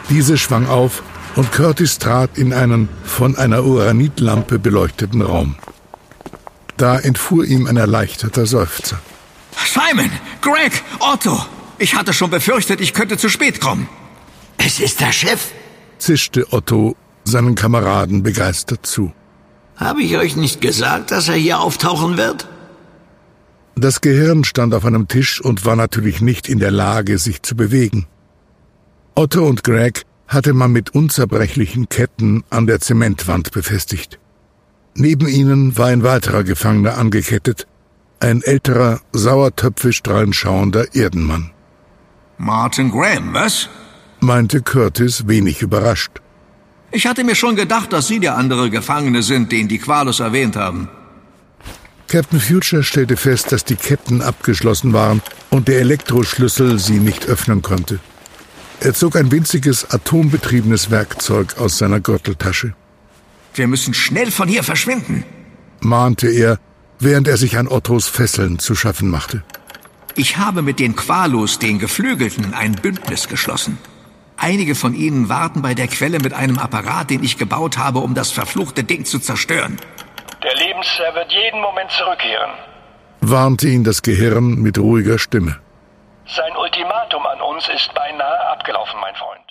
Diese schwang auf und Curtis trat in einen von einer Uranitlampe beleuchteten Raum. Da entfuhr ihm ein erleichterter Seufzer. Simon, Greg, Otto, ich hatte schon befürchtet, ich könnte zu spät kommen. Es ist der Chef, zischte Otto seinen Kameraden begeistert zu. Habe ich euch nicht gesagt, dass er hier auftauchen wird? Das Gehirn stand auf einem Tisch und war natürlich nicht in der Lage, sich zu bewegen. Otto und Greg hatte man mit unzerbrechlichen Ketten an der Zementwand befestigt. Neben ihnen war ein weiterer Gefangener angekettet, ein älterer, sauertöpfisch dreinschauender Erdenmann. Martin Graham, was? Meinte Curtis wenig überrascht. Ich hatte mir schon gedacht, dass Sie der andere Gefangene sind, den die Qualos erwähnt haben. Captain Future stellte fest, dass die Ketten abgeschlossen waren und der Elektroschlüssel sie nicht öffnen konnte. Er zog ein winziges, atombetriebenes Werkzeug aus seiner Gürteltasche. Wir müssen schnell von hier verschwinden, mahnte er, während er sich an Ottos Fesseln zu schaffen machte. Ich habe mit den Qualos, den Geflügelten, ein Bündnis geschlossen. Einige von ihnen warten bei der Quelle mit einem Apparat, den ich gebaut habe, um das verfluchte Ding zu zerstören. Der Lebensherr wird jeden Moment zurückkehren, warnte ihn das Gehirn mit ruhiger Stimme. Sein Ultimatum an uns ist beinahe abgelaufen, mein Freund.